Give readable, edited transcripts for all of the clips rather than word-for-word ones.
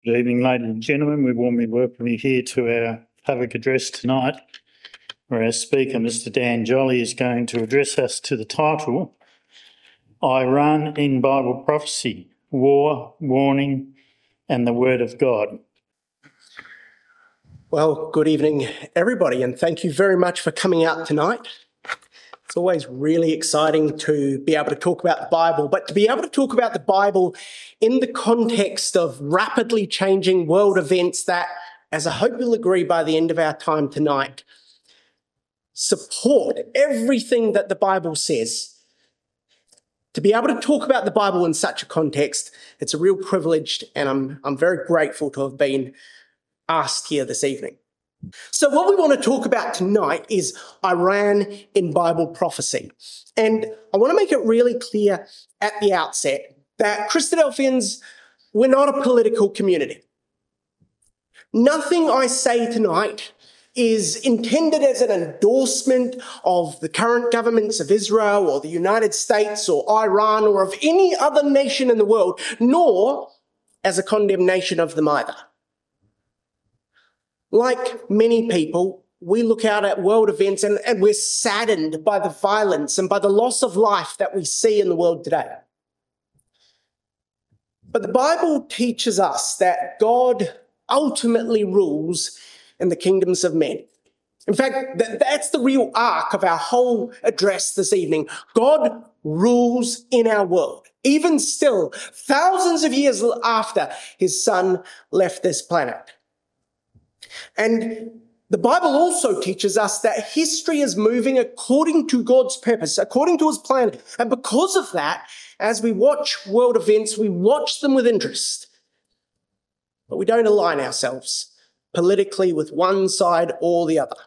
Good evening, ladies and gentlemen. We warmly welcome you here to our public address tonight, where our speaker, Mr. Dan Jolly, is going to address us to the title, Iran in Bible Prophecy, War, Warning and the Word of God. Well, good evening, everybody, and thank you very much for coming out tonight. It's always really exciting to be able to talk about the Bible, but to be able to talk about the Bible in the context of rapidly changing world events that, as I hope you'll agree by the end of our time tonight, support everything that the Bible says. To be able to talk about the Bible in such a context, it's a real privilege, and I'm very grateful to have been asked here this evening. So what we want to talk about tonight is Iran in Bible prophecy. And I want to make it really clear at the outset that Christadelphians, we're not a political community. Nothing I say tonight is intended as an endorsement of the current governments of Israel or the United States or Iran or of any other nation in the world, nor as a condemnation of them either. Like many people, we look out at world events and we're saddened by the violence and by the loss of life that we see in the world today. But the Bible teaches us that God ultimately rules in the kingdoms of men. In fact, that's the real arc of our whole address this evening. God rules in our world, even still, thousands of years after his son left this planet. And the Bible also teaches us that history is moving according to God's purpose, according to his plan. And because of that, as we watch world events, we watch them with interest. But we don't align ourselves politically with one side or the other.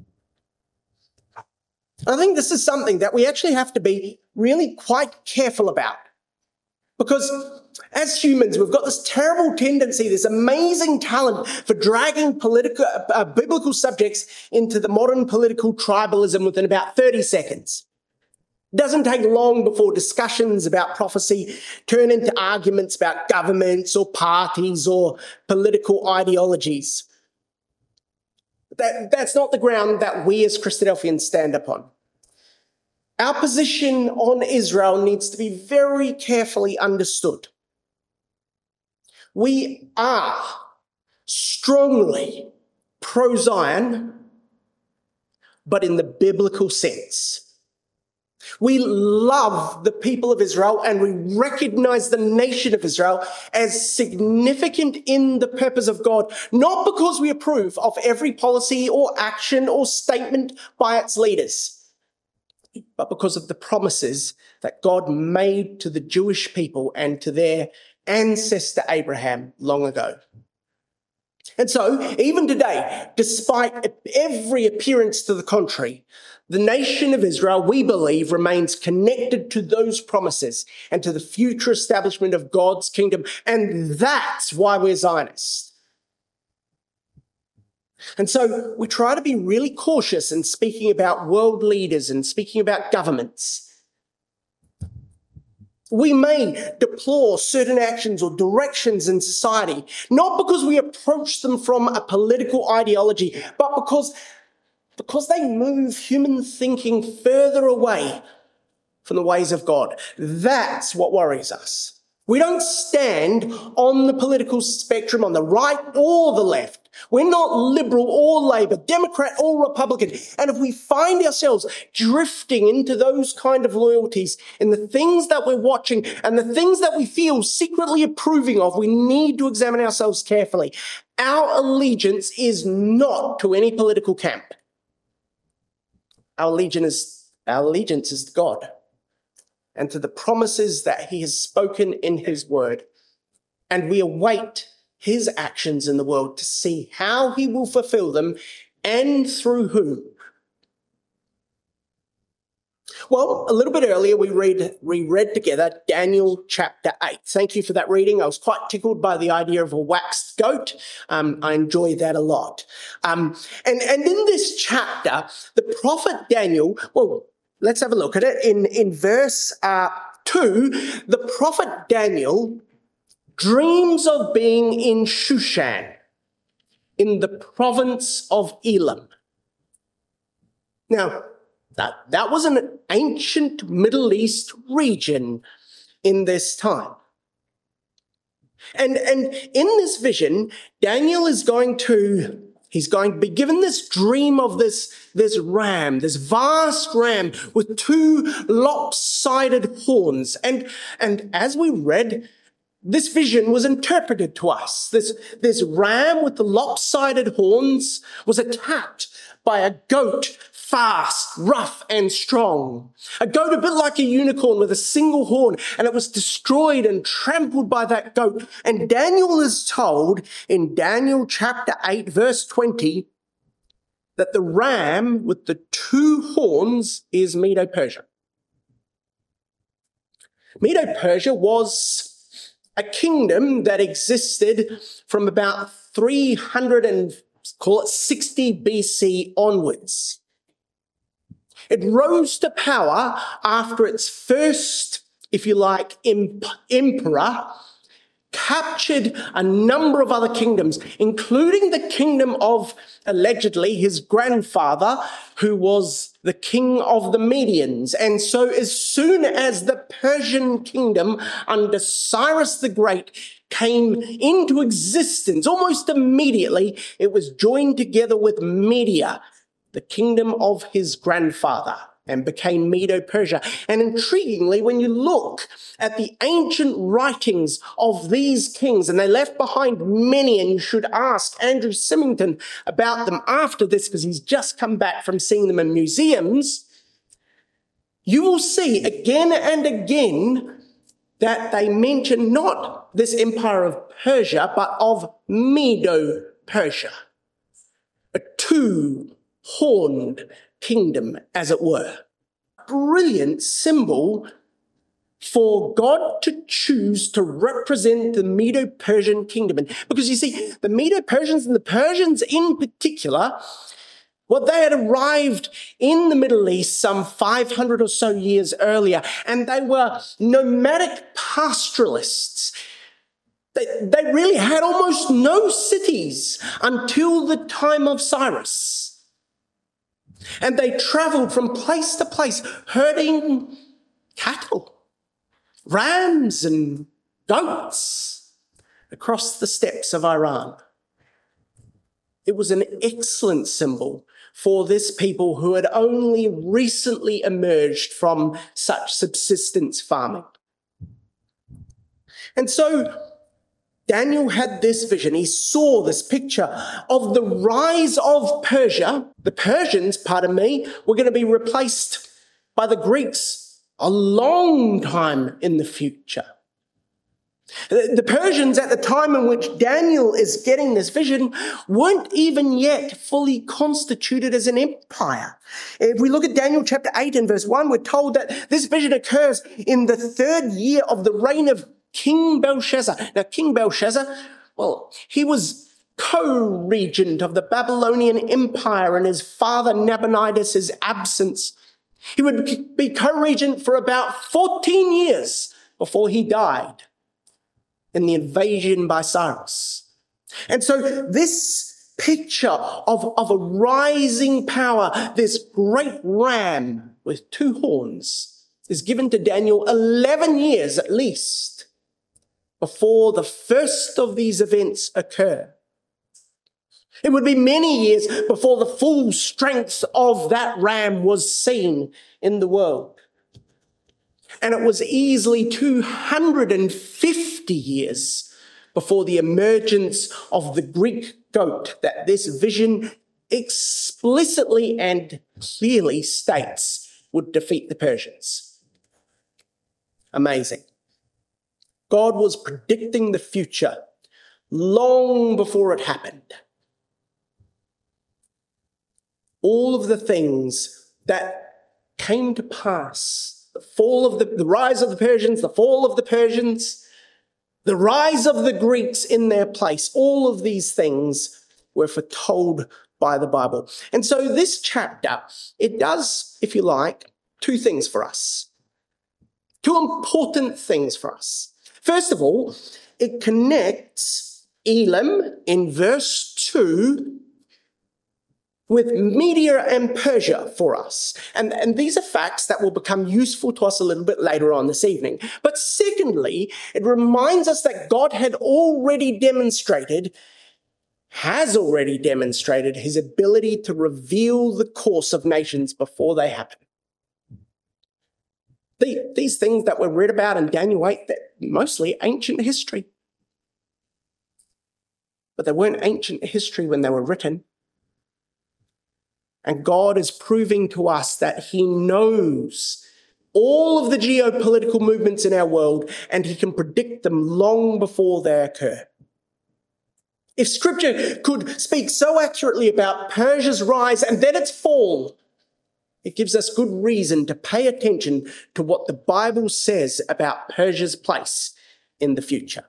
I think this is something that we actually have to be really quite careful about. Because as humans, we've got this terrible tendency, this amazing talent for dragging biblical subjects into the modern political tribalism within about 30 seconds. It doesn't take long before discussions about prophecy turn into arguments about governments or parties or political ideologies. That's not the ground that we as Christadelphians stand upon. Our position on Israel needs to be very carefully understood. We are strongly pro-Zion, but in the biblical sense. We love the people of Israel and we recognize the nation of Israel as significant in the purpose of God, not because we approve of every policy or action or statement by its leaders, but because of the promises that God made to the Jewish people and to their ancestor Abraham long ago. And so, even today, despite every appearance to the contrary, the nation of Israel, we believe, remains connected to those promises and to the future establishment of God's kingdom. And that's why we're Zionists. And so we try to be really cautious in speaking about world leaders and speaking about governments. We may deplore certain actions or directions in society, not because we approach them from a political ideology, but because they move human thinking further away from the ways of God. That's what worries us. We don't stand on the political spectrum on the right or the left. We're not liberal or Labour, Democrat or Republican. And if we find ourselves drifting into those kind of loyalties in the things that we're watching and the things that we feel secretly approving of, we need to examine ourselves carefully. Our allegiance is not to any political camp. Our allegiance is to God and to the promises that he has spoken in his word. And we await his actions in the world to see how he will fulfill them and through whom. Well, a little bit earlier, we read together Daniel chapter 8. Thank you for that reading. I was quite tickled by the idea of a waxed goat. I enjoy that a lot. And in this chapter, the prophet Daniel, well, let's have a look at it. In verse 2, the prophet Daniel dreams of being in Shushan, in the province of Elam. Now, that was an ancient Middle East region in this time. And in this vision, Daniel is going to be given this dream of this ram, this vast ram with two lopsided horns. And as we read, this vision was interpreted to us. This ram with the lopsided horns was attacked by a goat, fast, rough, and strong. A goat a bit like a unicorn with a single horn, and it was destroyed and trampled by that goat. And Daniel is told in Daniel chapter 8, verse 20, that the ram with the two horns is Medo-Persia. Medo-Persia was a kingdom that existed from about 360 BC onwards. It rose to power after its first, if you like, emperor captured a number of other kingdoms, including the kingdom of, allegedly, his grandfather, who was the king of the Medians. And so as soon as the Persian kingdom under Cyrus the Great came into existence, almost immediately, it was joined together with Media, the kingdom of his grandfather, and became Medo-Persia. And intriguingly, when you look at the ancient writings of these kings, and they left behind many, and you should ask Andrew Symington about them after this because he's just come back from seeing them in museums, you will see again and again that they mention not this empire of Persia, but of Medo-Persia, a two-horned kingdom, as it were. Brilliant symbol for God to choose to represent the Medo-Persian kingdom. And because you see, the Medo-Persians and the Persians in particular, well, they had arrived in the Middle East some 500 or so years earlier, and they were nomadic pastoralists. They really had almost no cities until the time of Cyrus. And they traveled from place to place, herding cattle, rams and goats across the steppes of Iran. It was an excellent symbol for this people who had only recently emerged from such subsistence farming. And so Daniel had this vision. He saw this picture of the rise of Persia. The Persians, pardon me, were going to be replaced by the Greeks a long time in the future. The Persians at the time in which Daniel is getting this vision weren't even yet fully constituted as an empire. If we look at Daniel chapter 8 and verse 1, we're told that this vision occurs in the 3rd year of the reign of King Belshazzar. Now, King Belshazzar, well, he was co-regent of the Babylonian Empire in his father Nabonidus' absence. He would be co-regent for about 14 years before he died in the invasion by Cyrus. And so this picture of a rising power, this great ram with two horns, is given to Daniel 11 years at least before the first of these events occur. It would be many years before the full strength of that ram was seen in the world. And it was easily 250 years before the emergence of the Greek goat that this vision explicitly and clearly states would defeat the Persians. Amazing. God was predicting the future long before it happened. All of the things that came to pass, the fall of the rise of the Persians, the fall of the Persians, the rise of the Greeks in their place, all of these things were foretold by the Bible. And so this chapter, it does, if you like, two things for us. Two important things for us. First of all, it connects Elam in verse 2 with Media and Persia for us. And these are facts that will become useful to us a little bit later on this evening. But secondly, it reminds us that God has already demonstrated his ability to reveal the course of nations before they happen. These things that were read about in Daniel 8, they're mostly ancient history. But they weren't ancient history when they were written. And God is proving to us that he knows all of the geopolitical movements in our world, and he can predict them long before they occur. If Scripture could speak so accurately about Persia's rise and then its fall, it gives us good reason to pay attention to what the Bible says about Persia's place in the future.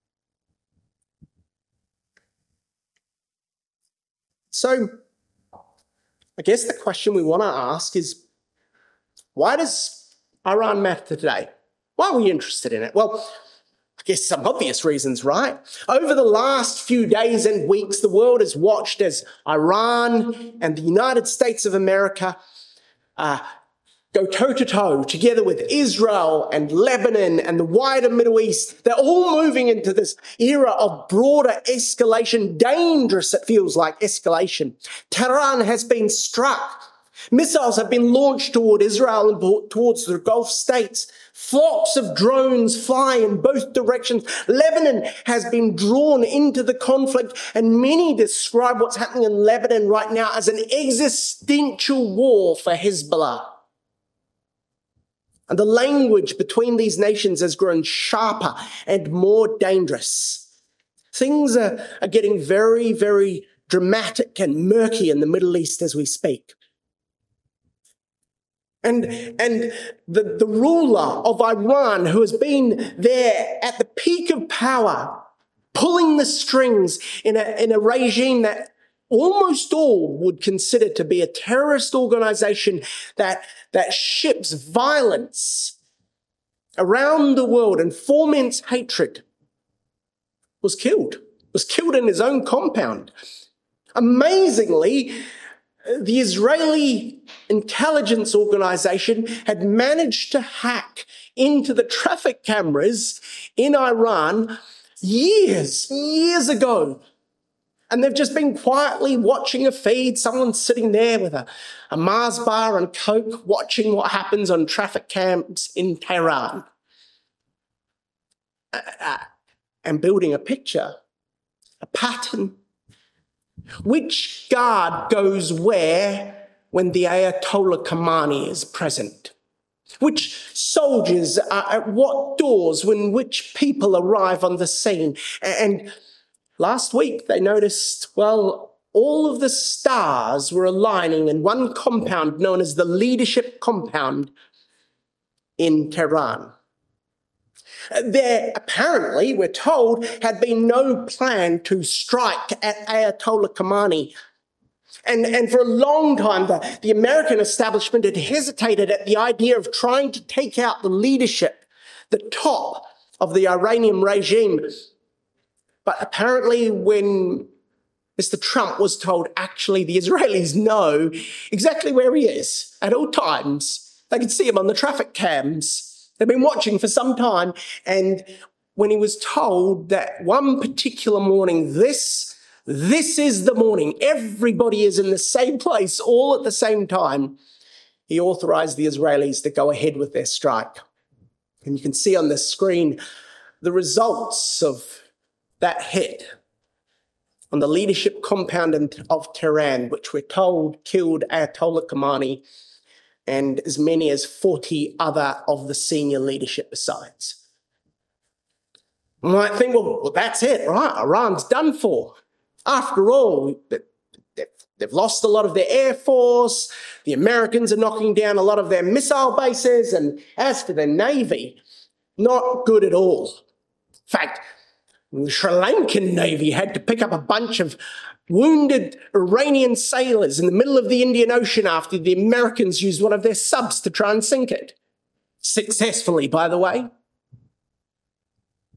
So, I guess the question we want to ask is, why does Iran matter today? Why are we interested in it? Well, I guess some obvious reasons, right? Over the last few days and weeks, the world has watched as Iran and the United States of America go toe-to-toe together with Israel and Lebanon and the wider Middle East. They're all moving into this era of broader escalation, dangerous, it feels like, escalation. Tehran has been struck. Missiles have been launched toward Israel and towards the Gulf states. Flocks of drones fly in both directions. Lebanon has been drawn into the conflict, and many describe what's happening in Lebanon right now as an existential war for Hezbollah. And the language between these nations has grown sharper and more dangerous. Things are getting very, very dramatic and murky in the Middle East as we speak. And the ruler of Iran, who has been there at the peak of power, pulling the strings in a regime that almost all would consider to be a terrorist organization that ships violence around the world and foments hatred, was killed in his own compound. Amazingly, the Israeli intelligence organization had managed to hack into the traffic cameras in Iran years ago. And they've just been quietly watching a feed. Someone's sitting there with a Mars bar and Coke, watching what happens on traffic cams in Tehran. And building a picture, a pattern. Which guard goes where when the Ayatollah Khamenei is present? Which soldiers are at what doors when which people arrive on the scene? And last week they noticed, well, all of the stars were aligning in one compound known as the Leadership Compound in Tehran. There apparently, we're told, had been no plan to strike at Ayatollah Khamenei. And for a long time, the American establishment had hesitated at the idea of trying to take out the leadership, the top of the Iranian regime. But apparently when Mr. Trump was told, actually, the Israelis know exactly where he is at all times. They could see him on the traffic cams. They've been watching for some time, and when he was told that one particular morning, this is the morning, everybody is in the same place all at the same time, he authorized the Israelis to go ahead with their strike. And you can see on the screen the results of that hit on the leadership compound of Tehran, which we're told killed Ayatollah Khamenei and as many as 40 other of the senior leadership besides. You might think, well, that's it, right? Iran's done for. After all, they've lost a lot of their air force. The Americans are knocking down a lot of their missile bases. And as for their navy, not good at all. In fact, the Sri Lankan Navy had to pick up a bunch of wounded Iranian sailors in the middle of the Indian Ocean after the Americans used one of their subs to try and sink it. Successfully, by the way.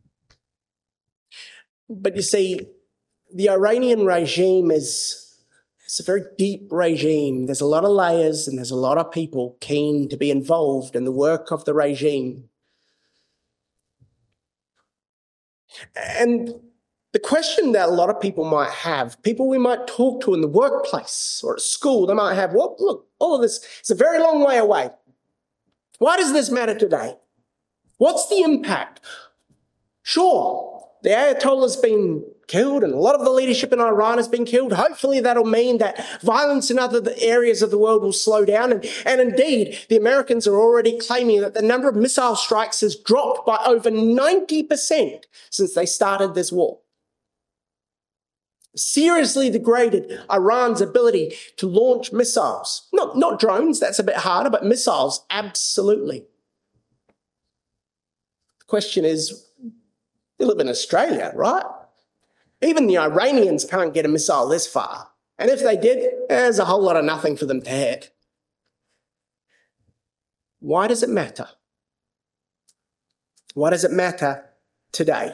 But you see, the Iranian regime it's a very deep regime. There's a lot of layers and there's a lot of people keen to be involved in the work of the regime. And the question that a lot of people might have, people we might talk to in the workplace or at school, they might have, well, look, all of this is a very long way away. Why does this matter today? What's the impact? Sure, the Ayatollah's been killed and a lot of the leadership in Iran has been killed. Hopefully that'll mean that violence in other areas of the world will slow down. And indeed, the Americans are already claiming that the number of missile strikes has dropped by over 90% since they started this war. Seriously degraded Iran's ability to launch missiles. Not drones, that's a bit harder, but missiles, absolutely. The question is, you live in Australia, right? Even the Iranians can't get a missile this far. And if they did, there's a whole lot of nothing for them to hit. Why does it matter? Why does it matter today?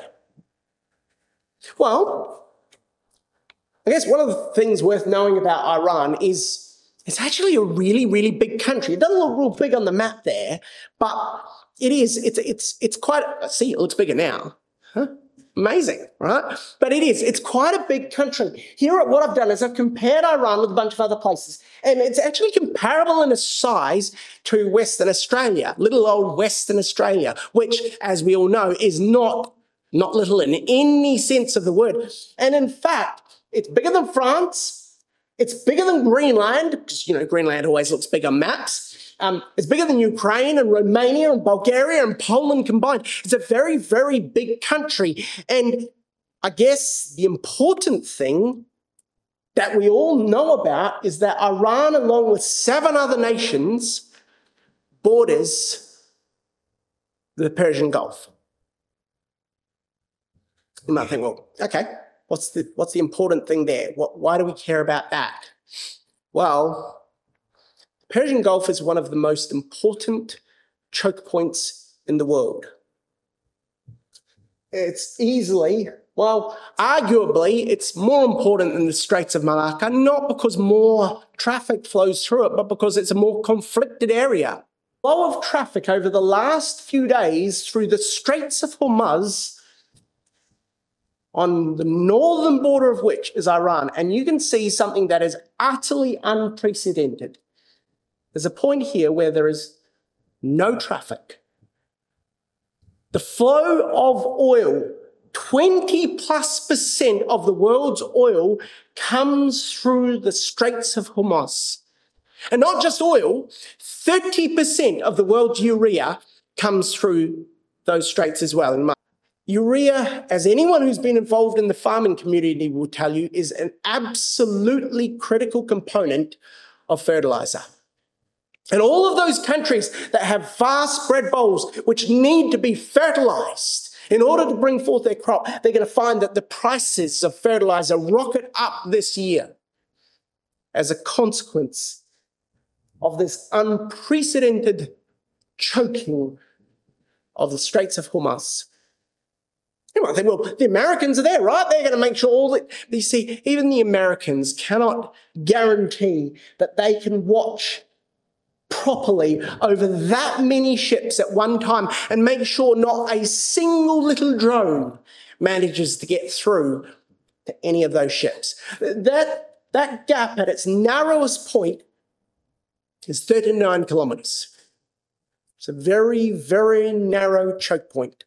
Well, I guess one of the things worth knowing about Iran is it's actually a really, really big country. It doesn't look real big on the map there, but it is. It's quite, see, it looks bigger now. Huh? Amazing, right? But it is. It's quite a big country. Here, what I've done is I've compared Iran with a bunch of other places, and it's actually comparable in a size to Western Australia, little old Western Australia, which, as we all know, is not little in any sense of the word. And in fact, it's bigger than France. It's bigger than Greenland, because, Greenland always looks big on maps. It's bigger than Ukraine and Romania and Bulgaria and Poland combined. It's a very, very big country. And I guess the important thing that we all know about is that Iran, along with 7 other nations, borders the Persian Gulf. You might think, well, okay, what's the important thing there? Why do we care about that? Well, the Persian Gulf is one of the most important choke points in the world. It's easily, arguably, it's more important than the Straits of Malacca, not because more traffic flows through it, but because it's a more conflicted area. Flow of traffic over the last few days through the Straits of Hormuz, on the northern border of which is Iran, and you can see something that is utterly unprecedented. There's a point here where there is no traffic. The flow of oil, 20+% of the world's oil comes through the Straits of Hormuz. And not just oil, 30% of the world's urea comes through those straits as well. Urea, as anyone who's been involved in the farming community will tell you, is an absolutely critical component of fertilizer. And all of those countries that have vast bread bowls which need to be fertilized in order to bring forth their crop, they're going to find that the prices of fertilizer rocket up this year as a consequence of this unprecedented choking of the Straits of Hormuz. You might think, well, the Americans are there, right? They're going to make sure all that. But you see, even the Americans cannot guarantee that they can watch properly over that many ships at one time and make sure not a single little drone manages to get through to any of those ships. That gap at its narrowest point is 39 kilometers. It's a very, very narrow choke point.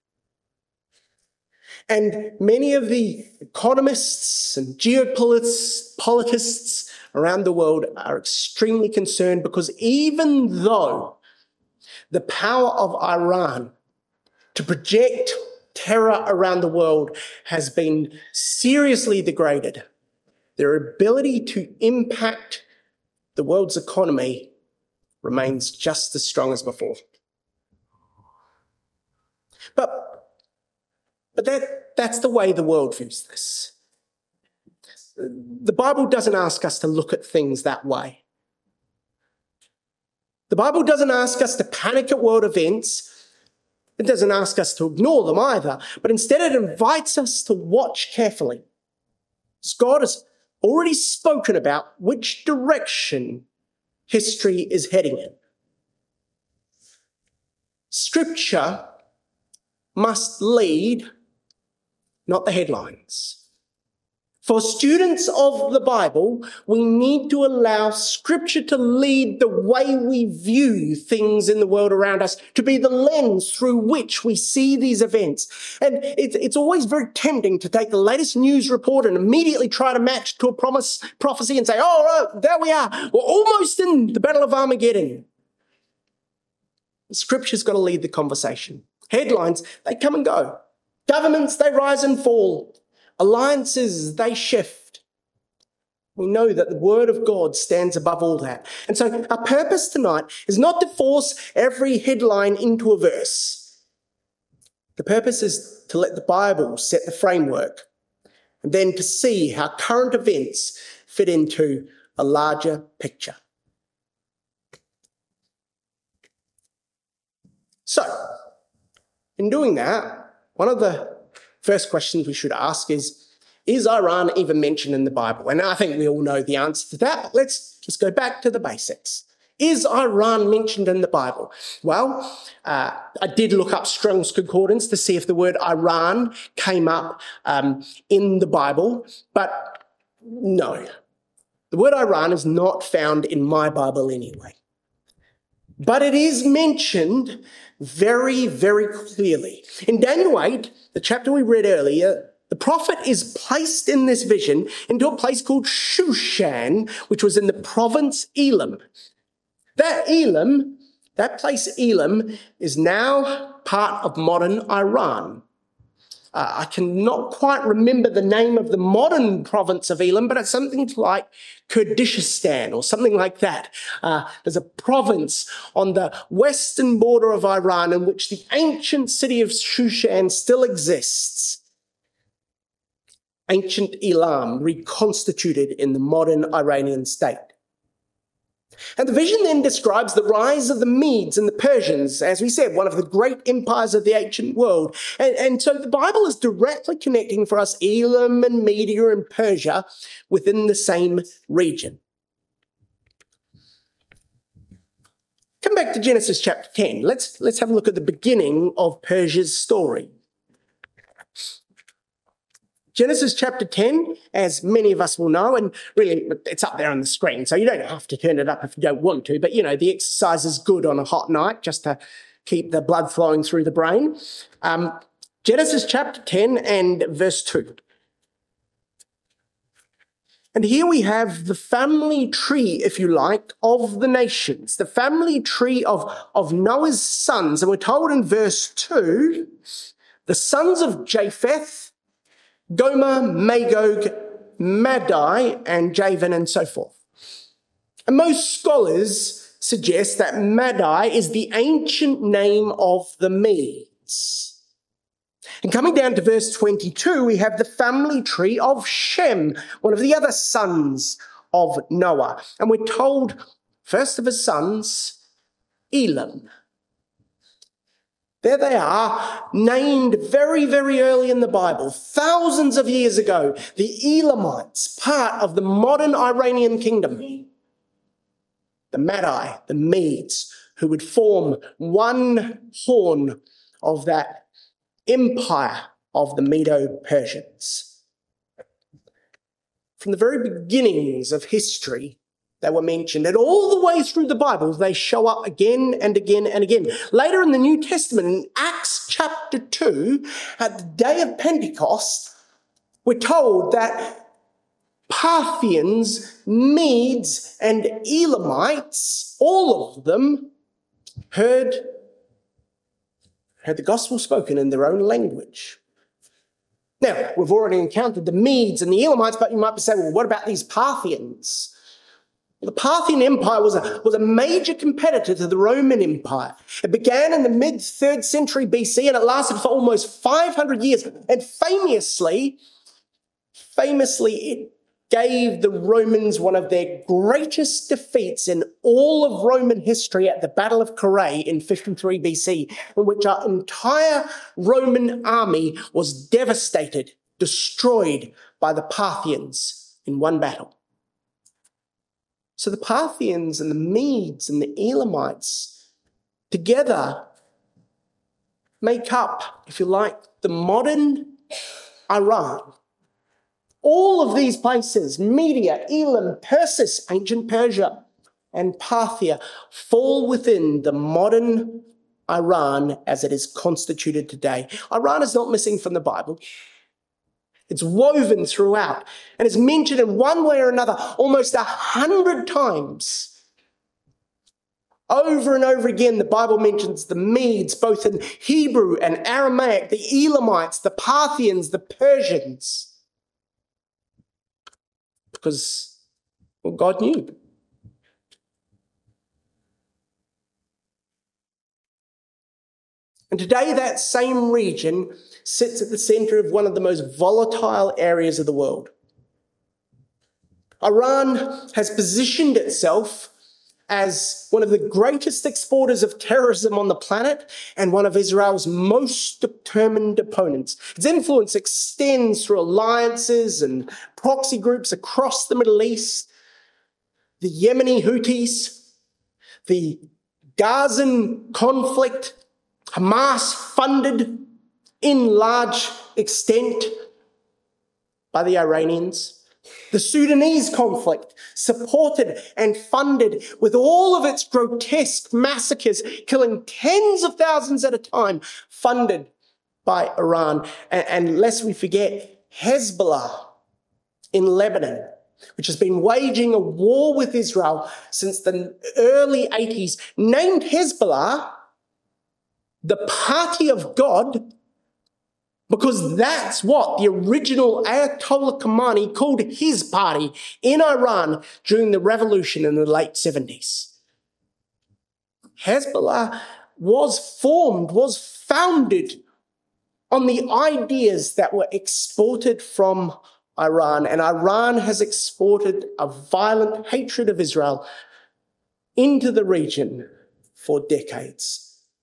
And many of the economists and geopolitists around the world are extremely concerned because even though the power of Iran to project terror around the world has been seriously degraded, their ability to impact the world's economy remains just as strong as before. But that's the way the world views this. The Bible doesn't ask us to look at things that way. The Bible doesn't ask us to panic at world events It doesn't ask us to ignore them either, but instead it invites us to watch carefully. As God has already spoken about which direction history is heading in. Scripture must lead, not the headlines. For students of the Bible, we need to allow Scripture to lead the way we view things in the world around us, to be the lens through which we see these events. And it's always very tempting to take the latest news report and immediately try to match to a prophecy and say, oh, there we are. We're almost in the Battle of Armageddon. Scripture's got to lead the conversation. Headlines, they come and go. Governments, they rise and fall. Alliances, they shift. We know that the Word of God stands above all that. And so our purpose tonight is not to force every headline into a verse. The purpose is to let the Bible set the framework and then to see how current events fit into a larger picture. So, in doing that, one of the first questions we should ask is Iran even mentioned in the Bible? And I think we all know the answer to that, but let's just go back to the basics. Is Iran mentioned in the Bible? Well, I did look up Strong's Concordance to see if the word Iran came up in the Bible, but no. The word Iran is not found in my Bible anyway. But it is mentioned very, very clearly. In Daniel 8, the chapter we read earlier, the prophet is placed in this vision into a place called Shushan, which was in the province Elam. That place Elam, is now part of modern Iran. I cannot quite remember the name of the modern province of Elam, but it's something like Kurdistan or something like that. There's a province on the western border of Iran in which the ancient city of Shushan still exists. Ancient Elam reconstituted in the modern Iranian state. And the vision then describes the rise of the Medes and the Persians, as we said, one of the great empires of the ancient world. And so the Bible is directly connecting for us Elam and Media and Persia within the same region. Come back to Genesis chapter 10. Let's have a look at the beginning of Persia's story. Genesis chapter 10, as many of us will know, and really it's up there on the screen, so you don't have to turn it up if you don't want to, but the exercise is good on a hot night just to keep the blood flowing through the brain. Genesis chapter 10 and verse 2. And here we have the family tree, if you like, of the nations, the family tree of Noah's sons. And we're told in verse 2, the sons of Japheth, Gomer, Magog, Madai, and Javan, and so forth. And most scholars suggest that Madai is the ancient name of the Medes. And coming down to verse 22, we have the family tree of Shem, one of the other sons of Noah. And we're told, first of his sons, Elam. There they are, named very, very early in the Bible, thousands of years ago, the Elamites, part of the modern Iranian kingdom. The Madai, the Medes, who would form one horn of that empire of the Medo-Persians. From the very beginnings of history, they were mentioned, and all the way through the Bible, they show up again and again and again. Later in the New Testament, in Acts chapter 2, at the day of Pentecost, we're told that Parthians, Medes, and Elamites, all of them, heard the gospel spoken in their own language. Now, we've already encountered the Medes and the Elamites, but you might be saying, well, what about these Parthians? The Parthian Empire was a major competitor to the Roman Empire. It began in the mid-3rd century BC and it lasted for almost 500 years. And famously, it gave the Romans one of their greatest defeats in all of Roman history at the Battle of Carrhae in 53 BC, in which our entire Roman army was devastated, destroyed by the Parthians in one battle. So the Parthians and the Medes and the Elamites together make up, if you like, the modern Iran. All of these places, Media, Elam, Persis, ancient Persia, and Parthia, fall within the modern Iran as it is constituted today. Iran is not missing from the Bible. It's woven throughout, and it's mentioned in one way or another almost 100 times. Over and over again, the Bible mentions the Medes, both in Hebrew and Aramaic, the Elamites, the Parthians, the Persians. Because, well, God knew. And today that same region sits at the center of one of the most volatile areas of the world. Iran has positioned itself as one of the greatest exporters of terrorism on the planet and one of Israel's most determined opponents. Its influence extends through alliances and proxy groups across the Middle East, the Yemeni Houthis, the Gazan conflict, Hamas funded in large extent by the Iranians. The Sudanese conflict, supported and funded with all of its grotesque massacres, killing tens of thousands at a time, funded by Iran. And lest we forget, Hezbollah in Lebanon, which has been waging a war with Israel since the early 80s, named Hezbollah the party of God, because that's what the original Ayatollah Khomeini called his party in Iran during the revolution in the late 70s. Hezbollah was founded on the ideas that were exported from Iran, and Iran has exported a violent hatred of Israel into the region for decades.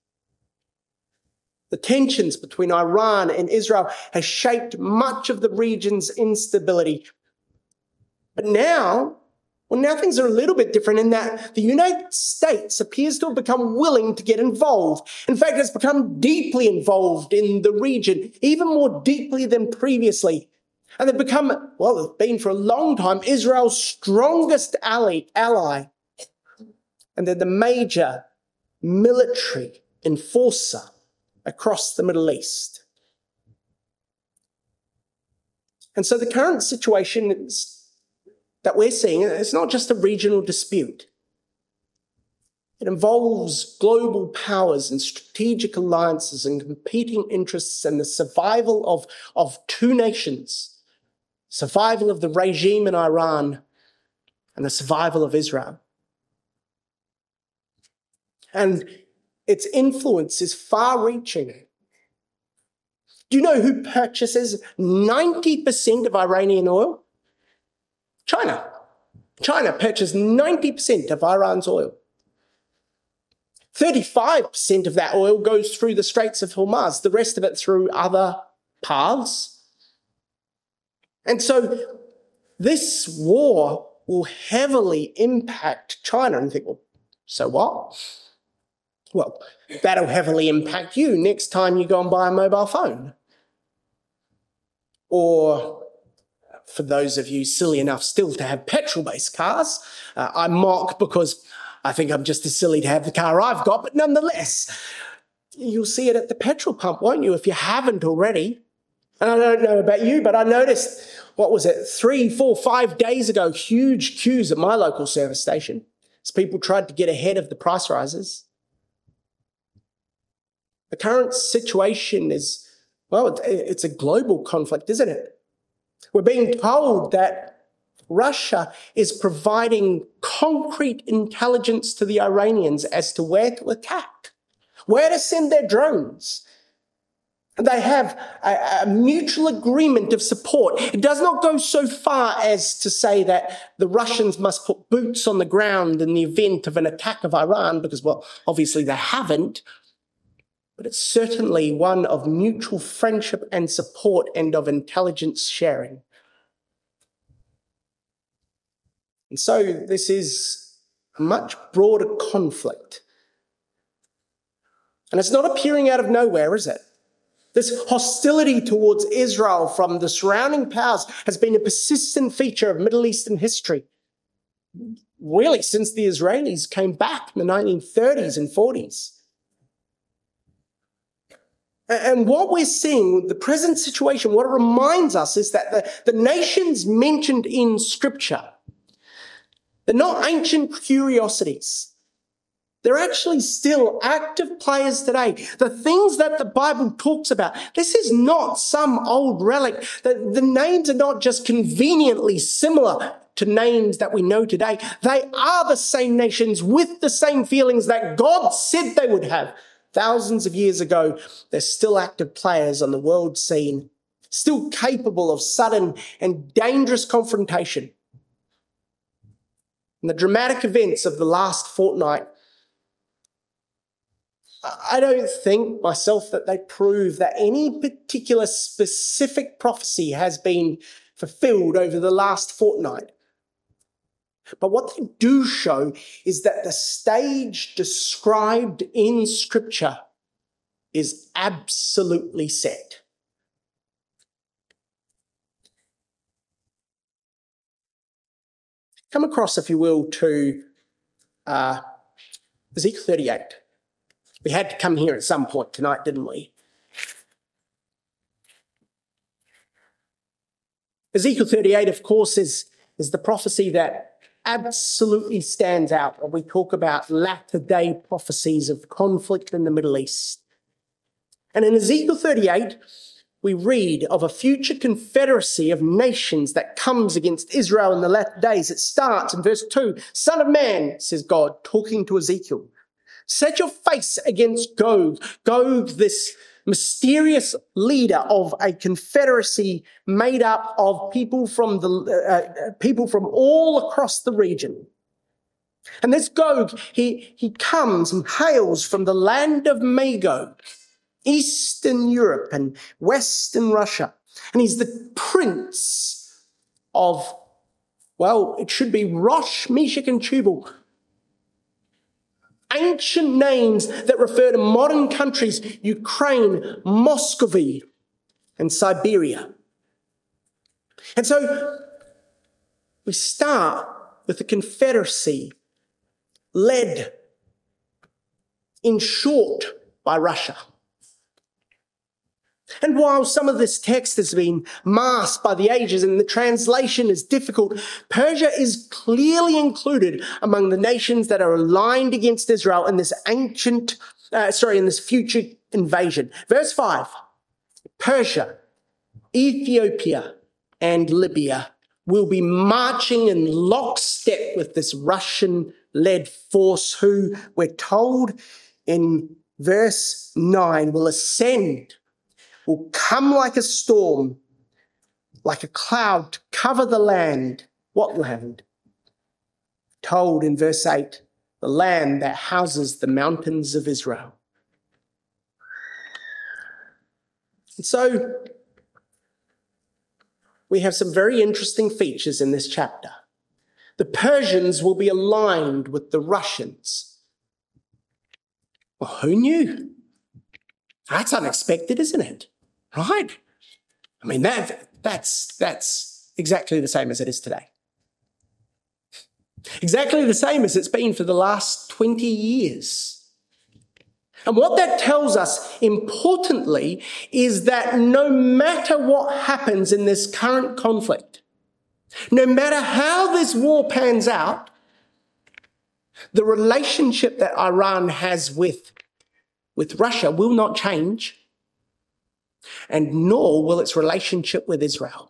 The tensions between Iran and Israel has shaped much of the region's instability. But now things are a little bit different in that the United States appears to have become willing to get involved. In fact, it's become deeply involved in the region, even more deeply than previously. And they've become, well, they've been for a long time, Israel's strongest ally. And they're the major military enforcer across the Middle East. And so the current situation that we're seeing, it's not just a regional dispute. It involves global powers and strategic alliances and competing interests and the survival of two nations, survival of the regime in Iran and the survival of Israel. And its influence is far-reaching. Do you know who purchases 90% of Iranian oil? China. China purchases 90% of Iran's oil. 35% of that oil goes through the Straits of Hormuz, the rest of it through other paths. And so this war will heavily impact China. And you think, well, so what? Well, that'll heavily impact you next time you go and buy a mobile phone. Or for those of you silly enough still to have petrol-based cars, I mock because I think I'm just as silly to have the car I've got, but nonetheless, you'll see it at the petrol pump, won't you, if you haven't already? And I don't know about you, but I noticed, 3, 4, 5 days ago, huge queues at my local service station as people tried to get ahead of the price rises. The current situation is, well, it's a global conflict, isn't it? We're being told that Russia is providing concrete intelligence to the Iranians as to where to attack, where to send their drones. They have a mutual agreement of support. It does not go so far as to say that the Russians must put boots on the ground in the event of an attack of Iran, because, well, obviously they haven't. But it's certainly one of mutual friendship and support and of intelligence sharing. And so this is a much broader conflict. And it's not appearing out of nowhere, is it? This hostility towards Israel from the surrounding powers has been a persistent feature of Middle Eastern history, really since the Israelis came back in the 1930s and 40s. And what we're seeing with the present situation, what it reminds us is that the nations mentioned in Scripture, they're not ancient curiosities. They're actually still active players today. The things that the Bible talks about, this is not some old relic. The names are not just conveniently similar to names that we know today. They are the same nations with the same feelings that God said they would have. Thousands of years ago, they're still active players on the world scene, still capable of sudden and dangerous confrontation. And the dramatic events of the last fortnight, I don't think myself that they prove that any particular specific prophecy has been fulfilled over the last fortnight. But what they do show is that the stage described in Scripture is absolutely set. Come across, if you will, to Ezekiel 38. We had to come here at some point tonight, didn't we? Ezekiel 38, of course, is the prophecy that absolutely stands out when we talk about latter-day prophecies of conflict in the Middle East. And in Ezekiel 38, we read of a future confederacy of nations that comes against Israel in the latter days. It starts in verse 2. Son of man, says God, talking to Ezekiel, set your face against Gog. Gog, this mysterious leader of a confederacy made up of people from all across the region. And this Gog, he comes and hails from the land of Magog, Eastern Europe and Western Russia. And he's the prince of, well, it should be Rosh, Meshach, and Tubal. Ancient names that refer to modern countries, Ukraine, Muscovy, and Siberia. And so we start with a confederacy led, in short, by Russia. And while some of this text has been masked by the ages and the translation is difficult, Persia is clearly included among the nations that are aligned against Israel in this in this future invasion. Verse 5, Persia, Ethiopia, and Libya will be marching in lockstep with this Russian-led force who, we're told in verse 9, will ascend, will come like a storm, like a cloud to cover the land. What land? Told in verse 8, the land that houses the mountains of Israel. And so we have some very interesting features in this chapter. The Persians will be aligned with the Russians. Well, who knew? That's unexpected, isn't it? Right? I mean, that's exactly the same as it is today. Exactly the same as it's been for the last 20 years. And what that tells us, importantly, is that no matter what happens in this current conflict, no matter how this war pans out, the relationship that Iran has with Russia will not change, and nor will its relationship with Israel.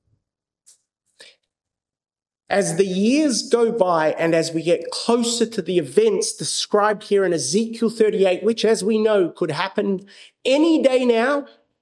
As the years go by and as we get closer to the events described here in Ezekiel 38, which, as we know, could happen any day now,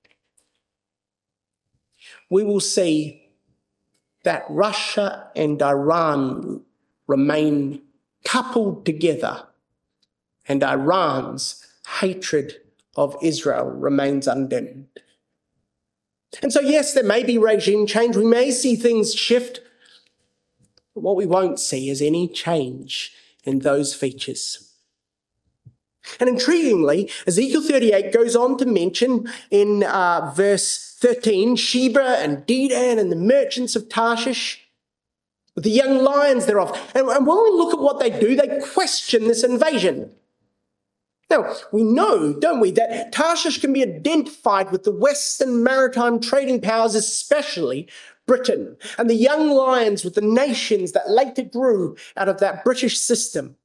we will see that Russia and Iran remain coupled together, and Iran's hatred of Israel remains undimmed. And so, yes, there may be regime change. We may see things shift. But what we won't see is any change in those features. And intriguingly, Ezekiel 38 goes on to mention in verse 13, Sheba and Dedan and the merchants of Tarshish, with the young lions thereof. And when we look at what they do, they question this invasion. Now, we know, don't we, that Tarshish can be identified with the Western maritime trading powers, especially Britain, and the young lions with the nations that later grew out of that British system.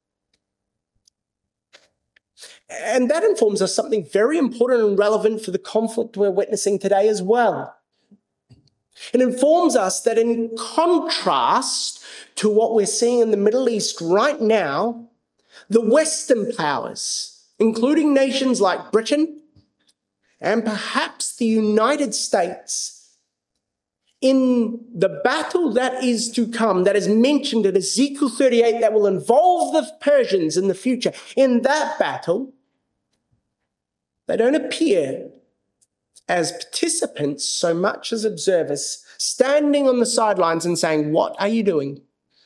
And that informs us something very important and relevant for the conflict we're witnessing today as well. It informs us that in contrast to what we're seeing in the Middle East right now, the Western powers, including nations like Britain and perhaps the United States, in the battle that is to come, that is mentioned in Ezekiel 38, that will involve the Persians in the future, in that battle, they don't appear as participants so much as observers, standing on the sidelines and saying, "What are you doing?"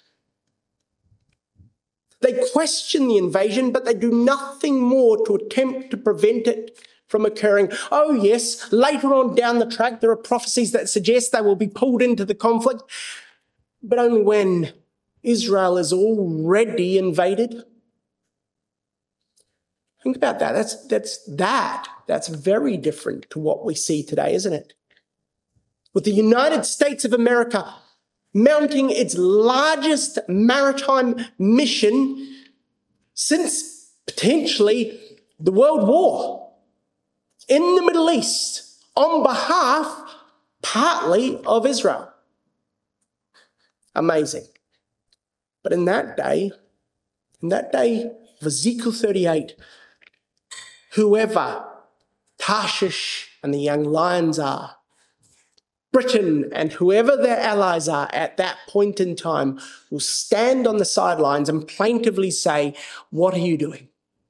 They question the invasion, but they do nothing more to attempt to prevent it from occurring. Oh yes, later on down the track, there are prophecies that suggest they will be pulled into the conflict, but only when Israel is already invaded. Think about that. That's very different to what we see today, isn't it? With the United States of America mounting its largest maritime mission since potentially the World War in the Middle East on behalf partly of Israel. Amazing. But in that day of Ezekiel 38, whoever Tarshish and the young lions are, Britain and whoever their allies are at that point in time will stand on the sidelines and plaintively say, "What are you doing?"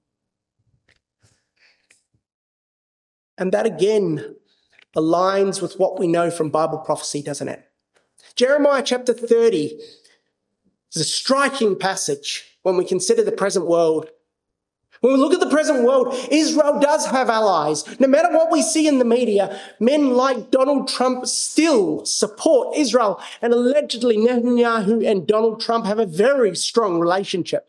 And that again aligns with what we know from Bible prophecy, doesn't it? Jeremiah chapter 30 is a striking passage when we consider the present world. When we look at the present world, Israel does have allies. No matter what we see in the media, men like Donald Trump still support Israel, and allegedly Netanyahu and Donald Trump have a very strong relationship.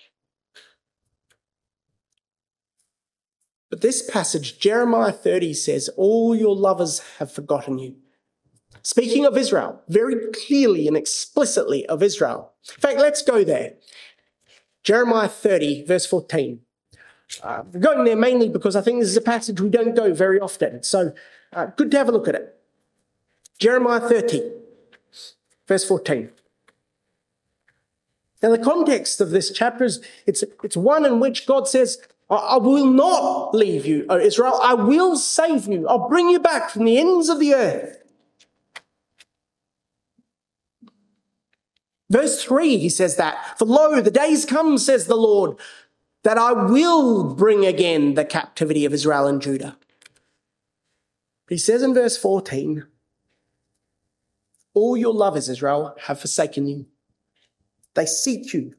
But this passage, Jeremiah 30, says, "All your lovers have forgotten you." Speaking of Israel, very clearly and explicitly of Israel. In fact, let's go there. Jeremiah 30, verse 14. We're going there mainly because I think this is a passage we don't go very often. So good to have a look at it. Jeremiah 30, verse 14. Now the context of this chapter is it's one in which God says, I will not leave you, O Israel. I will save you. I'll bring you back from the ends of the earth. Verse 3, he says that, "For lo, the days come, says the Lord, that I will bring again the captivity of Israel and Judah." But he says in verse 14, "All your lovers, Israel, have forsaken you. They seek you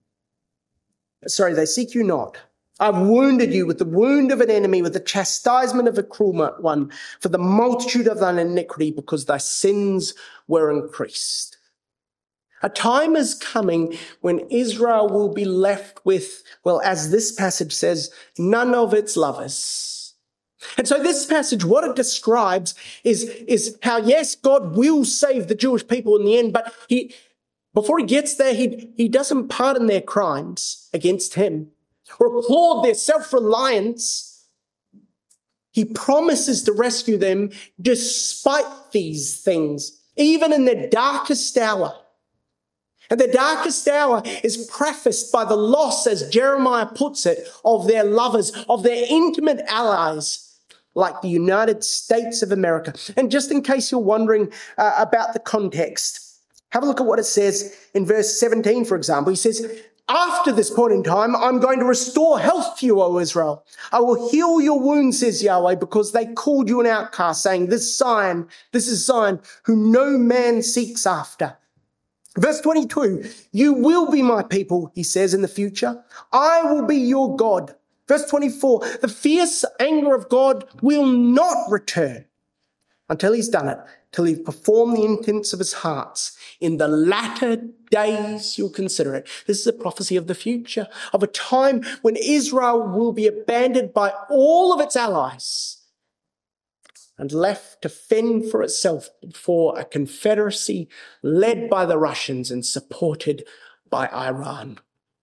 not. I've wounded you with the wound of an enemy, with the chastisement of a cruel one, for the multitude of thine iniquity, because thy sins were increased." A time is coming when Israel will be left with, well, as this passage says, none of its lovers. And so this passage, what it describes is how, yes, God will save the Jewish people in the end, but before he gets there, he doesn't pardon their crimes against him or applaud their self-reliance. He promises to rescue them despite these things, even in their darkest hour. And the darkest hour is prefaced by the loss, as Jeremiah puts it, of their lovers, of their intimate allies, like the United States of America. And just in case you're wondering about the context, have a look at what it says in verse 17, for example. He says, after this point in time, I'm going to restore health to you, O Israel. I will heal your wounds, says Yahweh, because they called you an outcast, saying, this is Zion, whom no man seeks after. Verse 22, you will be my people, he says in the future. I will be your God. Verse 24, the fierce anger of God will not return until he's done it, till he's performed the intents of his hearts. In the latter days, you'll consider it. This is a prophecy of the future, of a time when Israel will be abandoned by all of its allies and left to fend for itself before a confederacy led by the Russians and supported by Iran.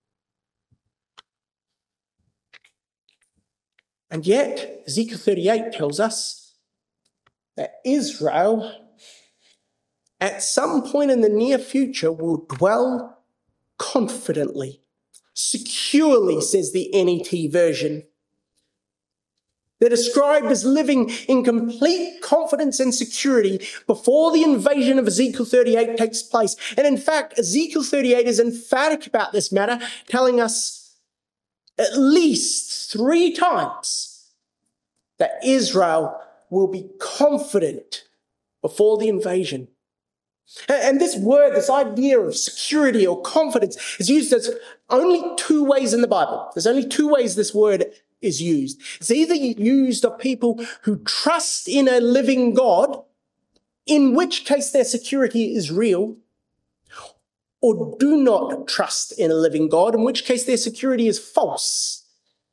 And yet, Ezekiel 38 tells us that Israel, at some point in the near future, will dwell confidently, securely, says the NET version. They're described as living in complete confidence and security before the invasion of Ezekiel 38 takes place. And in fact, Ezekiel 38 is emphatic about this matter, telling us at least 3 times that Israel will be confident before the invasion. And this word, this idea of security or confidence, is used as only 2 ways in the Bible. There's only 2 ways this word is used. It's either used of people who trust in a living God, in which case their security is real, or do not trust in a living God, in which case their security is false.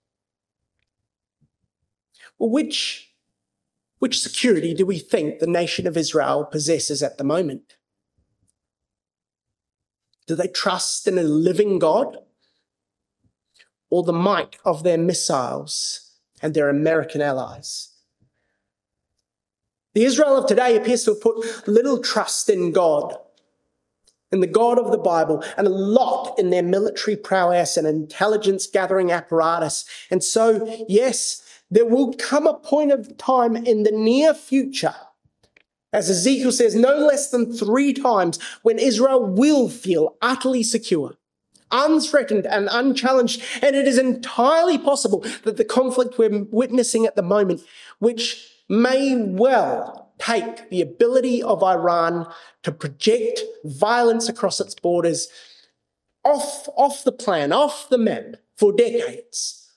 Well, which security do we think the nation of Israel possesses at the moment? Do they trust in a living God, or the might of their missiles and their American allies? The Israel of today appears to have put little trust in God, in the God of the Bible, and a lot in their military prowess and intelligence gathering apparatus. And so, yes, there will come a point of time in the near future, as Ezekiel says, no less than 3 times, when Israel will feel utterly secure, unthreatened and unchallenged. And it is entirely possible that the conflict we're witnessing at the moment, which may well take the ability of Iran to project violence across its borders off the plan, off the map for decades.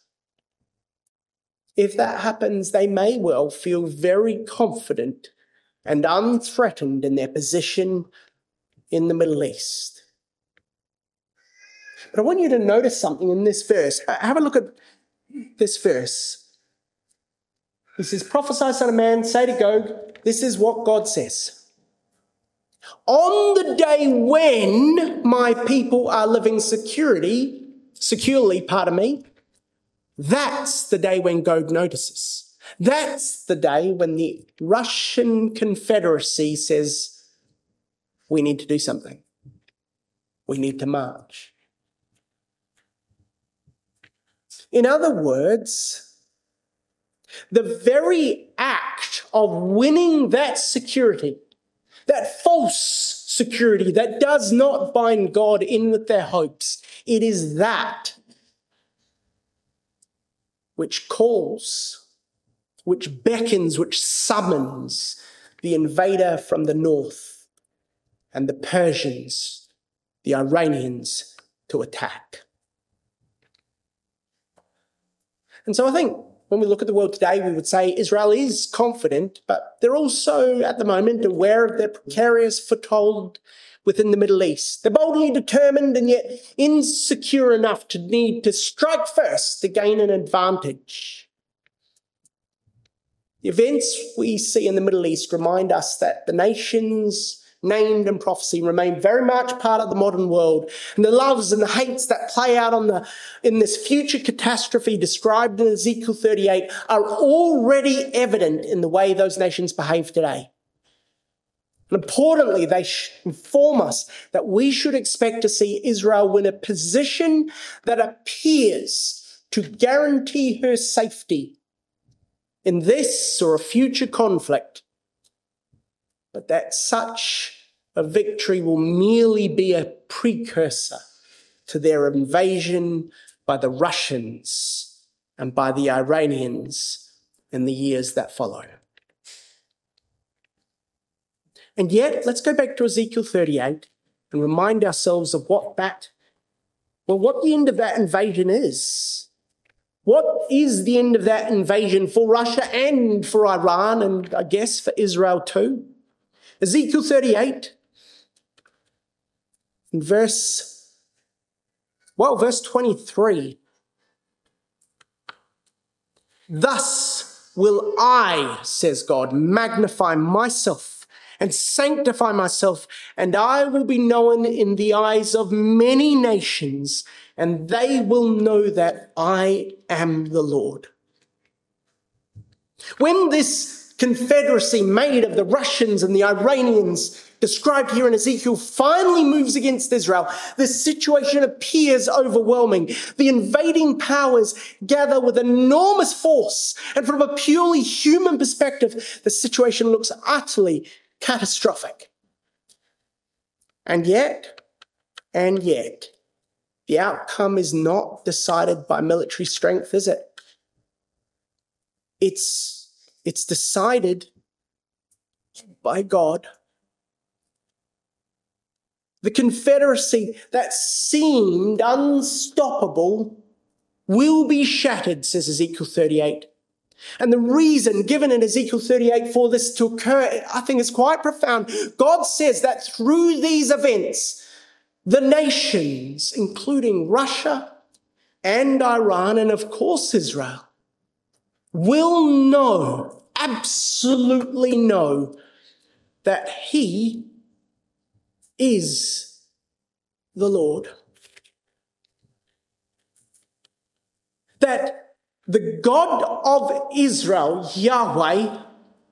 If that happens, they may well feel very confident and unthreatened in their position in the Middle East. But I want you to notice something in this verse. Have a look at this verse. He says, prophesy, son of man, say to Gog, this is what God says. On the day when my people are living securely, that's the day when Gog notices. That's the day when the Russian Confederacy says, we need to do something. We need to march. In other words, the very act of winning that security, that false security that does not bind God in with their hopes, it is that which calls, which beckons, which summons the invader from the north and the Persians, the Iranians, to attack. And so I think when we look at the world today, we would say Israel is confident, but they're also at the moment aware of their precarious foothold within the Middle East. They're boldly determined and yet insecure enough to need to strike first to gain an advantage. The events we see in the Middle East remind us that the nations named in prophecy remain very much part of the modern world. And the loves and the hates that play out in this future catastrophe described in Ezekiel 38 are already evident in the way those nations behave today. And importantly, they inform us that we should expect to see Israel win a position that appears to guarantee her safety in this or a future conflict, but that such a victory will merely be a precursor to their invasion by the Russians and by the Iranians in the years that follow. And yet, let's go back to Ezekiel 38 and remind ourselves of what the end of that invasion is. What is the end of that invasion for Russia and for Iran, and I guess for Israel too? Ezekiel 38, in verse 23. Thus will I, says God, magnify myself and sanctify myself, and I will be known in the eyes of many nations, and they will know that I am the Lord. When this confederacy made of the Russians and the Iranians, described here in Ezekiel, finally moves against Israel, the situation appears overwhelming. The invading powers gather with enormous force, and from a purely human perspective, the situation looks utterly catastrophic. And yet, the outcome is not decided by military strength, is it? It's decided by God. The confederacy that seemed unstoppable will be shattered, says Ezekiel 38. And the reason given in Ezekiel 38 for this to occur, I think is quite profound. God says that through these events, the nations, including Russia and Iran, and of course Israel, will know, absolutely know, that He is the Lord. That the God of Israel, Yahweh,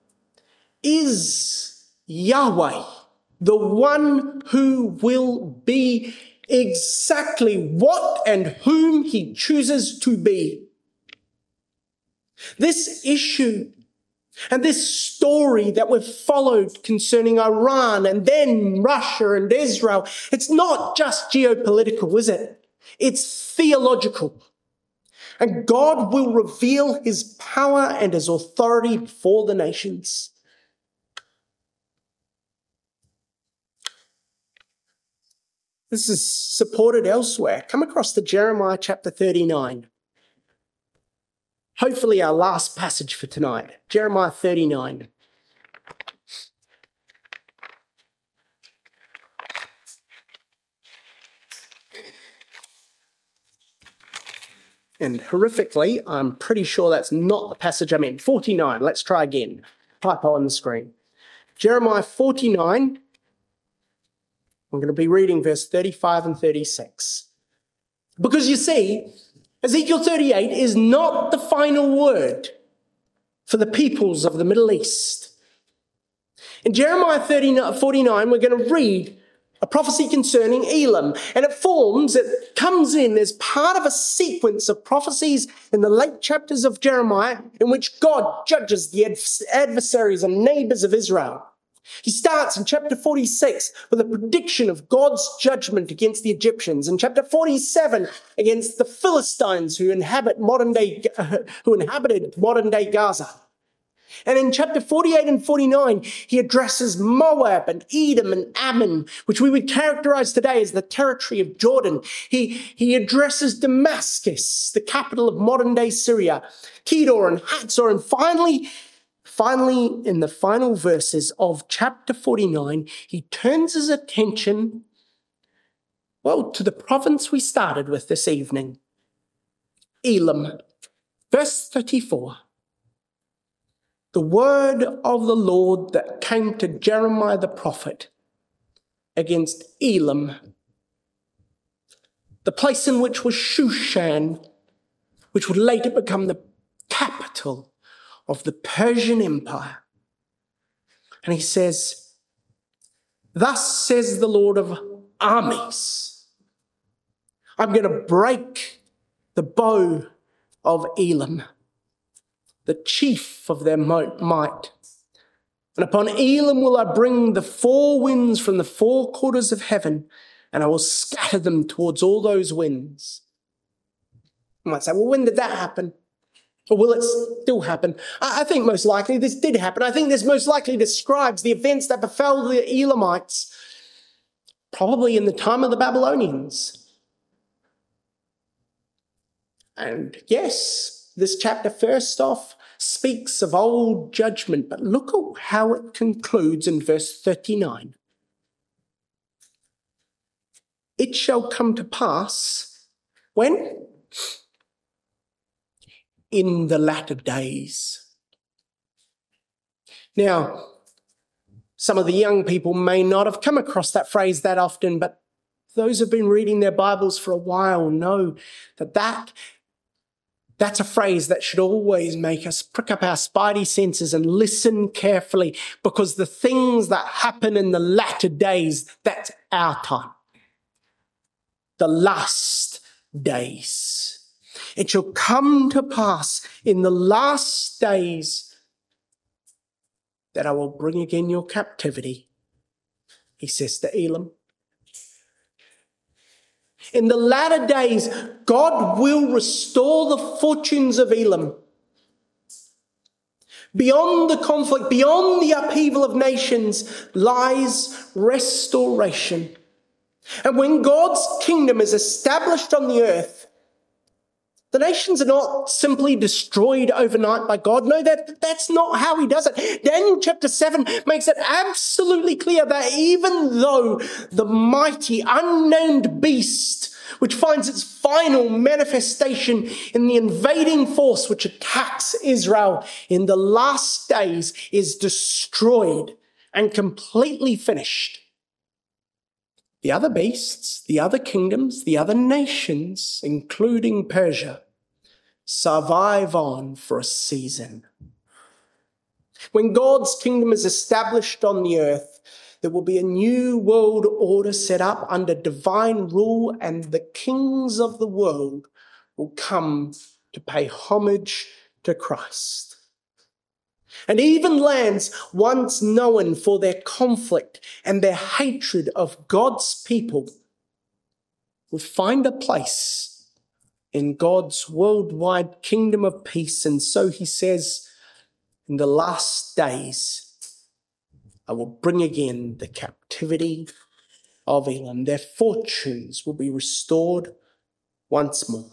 is Yahweh, the one who will be exactly what and whom He chooses to be. This issue and this story that we've followed concerning Iran and then Russia and Israel, it's not just geopolitical, is it? It's theological. And God will reveal His power and His authority before the nations. This is supported elsewhere. Come across to Jeremiah chapter 39. Hopefully our last passage for tonight. Jeremiah 39. And horrifically, I'm pretty sure that's not the passage I meant. 49, let's try again. Typo on the screen. Jeremiah 49, I'm going to be reading verse 35 and 36. Because you see, Ezekiel 38 is not the final word for the peoples of the Middle East. In Jeremiah 49, we're going to read a prophecy concerning Elam, and it comes in as part of a sequence of prophecies in the late chapters of Jeremiah in which God judges the adversaries and neighbors of Israel. He starts in chapter 46 with a prediction of God's judgment against the Egyptians, in chapter 47 against the Philistines who inhabited modern-day Gaza. And in chapter 48 and 49, he addresses Moab and Edom and Ammon, which we would characterize today as the territory of Jordan. He addresses Damascus, the capital of modern-day Syria, Kedar and Hatzor, and finally, in the final verses of chapter 49, he turns his attention, to the province we started with this evening, Elam. Verse 34. The word of the Lord that came to Jeremiah the prophet against Elam, the place in which was Shushan, which would later become the capital of the Persian Empire. And he says, "Thus says the Lord of armies, I'm going to break the bow of Elam, the chief of their might. And upon Elam will I bring the four winds from the four quarters of heaven, and I will scatter them towards all those winds. You might say, well, when did that happen? Or will it still happen? I think most likely this did happen. I think this most likely describes the events that befell the Elamites, probably in the time of the Babylonians. And yes, this chapter first off speaks of old judgment, but look at how it concludes in verse 39. It shall come to pass, when? In the latter days. Now, some of the young people may not have come across that phrase that often, but those who've been reading their Bibles for a while know that's a phrase that should always make us prick up our spidey senses and listen carefully, because the things that happen in the latter days, that's our time. The last days. It shall come to pass in the last days that I will bring again your captivity, he says to Elam. In the latter days, God will restore the fortunes of Elam. Beyond the conflict, beyond the upheaval of nations, lies restoration. And when God's kingdom is established on the earth, the nations are not simply destroyed overnight by God. No, that's not how he does it. Daniel chapter 7 makes it absolutely clear that even though the mighty unnamed beast, which finds its final manifestation in the invading force which attacks Israel in the last days, is destroyed and completely finished, the other beasts, the other kingdoms, the other nations, including Persia, survive on for a season. When God's kingdom is established on the earth, there will be a new world order set up under divine rule, and the kings of the world will come to pay homage to Christ. And even lands once known for their conflict and their hatred of God's people will find a place in God's worldwide kingdom of peace. And so he says, in the last days, I will bring again the captivity of Elam. Their fortunes will be restored once more.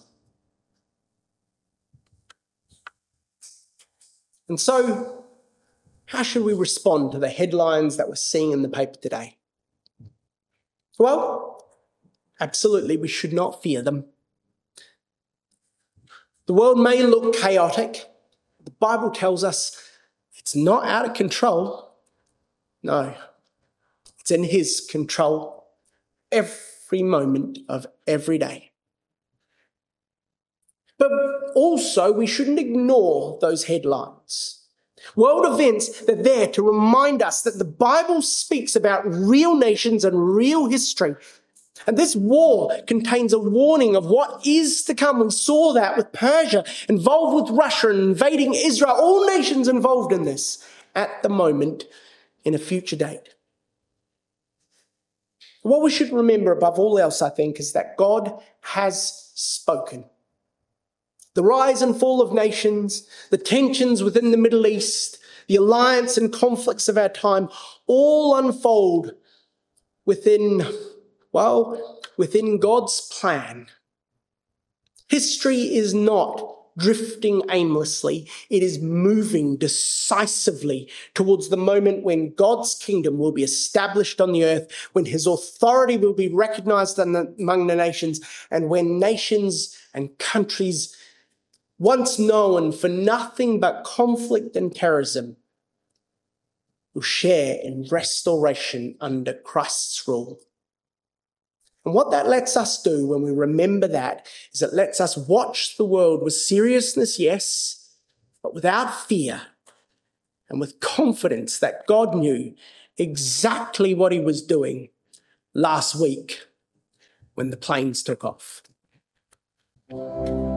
And so, how should we respond to the headlines that we're seeing in the paper today? Well, absolutely, we should not fear them. The world may look chaotic. The Bible tells us it's not out of control. No, it's in his control every moment of every day. But also, we shouldn't ignore those headlines. World events, they're there to remind us that the Bible speaks about real nations and real history. And this war contains a warning of what is to come. We saw that with Persia involved with Russia and invading Israel, all nations involved in this at the moment in a future date. What we should remember above all else, I think, is that God has spoken. The rise and fall of nations, the tensions within the Middle East, the alliance and conflicts of our time all unfold within God's plan. History is not drifting aimlessly. It is moving decisively towards the moment when God's kingdom will be established on the earth, when his authority will be recognized among the nations, and when nations and countries once known for nothing but conflict and terrorism will share in restoration under Christ's rule. And what that lets us do when we remember that is it lets us watch the world with seriousness, yes, but without fear and with confidence that God knew exactly what he was doing last week when the planes took off.